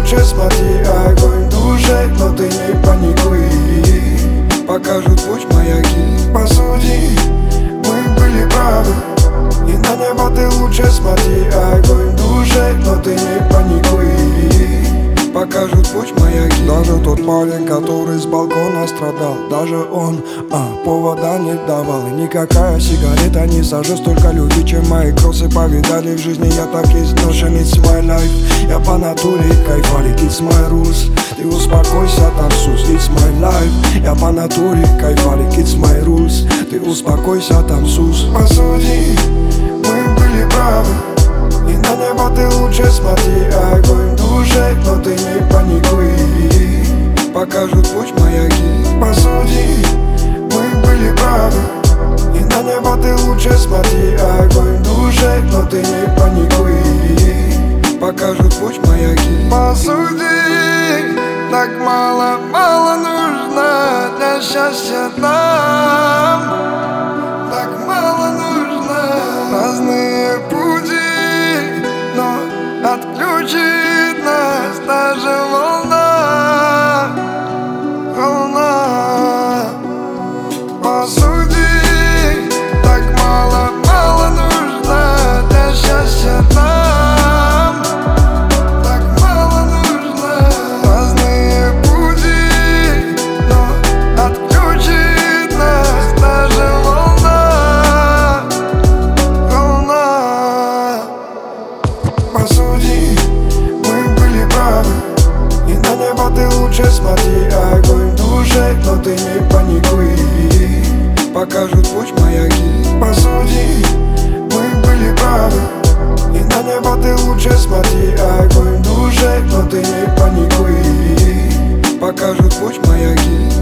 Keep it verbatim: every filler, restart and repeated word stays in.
лучше смотри, огонь в душе, но ты не паникуй. Покажут путь маяки, посуди, мы были правы. И на небо ты лучше смотри, огонь в душе, но ты не паникуй. Покажут путь маяки. Даже тот парень, который с балкона страдал, даже он а, повода не давал. И никакая сигарета не сожжет столько любви, чем мои кроссы повидали в жизни. Я так изношен, it's my life. Я по натуре кайфарик, it's my rules. Ты успокойся, танцуй, it's my life. Я по натуре кайфарик, it's my rules. Ты успокойся, танцуй. Посуди, мы были правы. И на небо ты лучше смотри, огонь в душе, но ты не паникуй. Покажут путь маяки, посуди, мы были правы. И на небо ты лучше смотри, огонь в душе, но ты не паникуй. Покажут путь маяки. Посуди, так мало, мало нужно для счастья нам. Так мало нужно. Разные пути, но отключит нас даже волна, волна. Посуди, так мало, мало нужно для счастья нам. Так мало нужно. Разные пути, но отключит нас даже волна, волна. Посуди, мы были правы. И на небо ты лучше смотри, огонь в душе, но ты не паникуй. Покажут путь маяки, посуди, мы были правы. И на небо ты лучше смотри, огонь в душе, но ты не паникуй. Покажут путь маяки.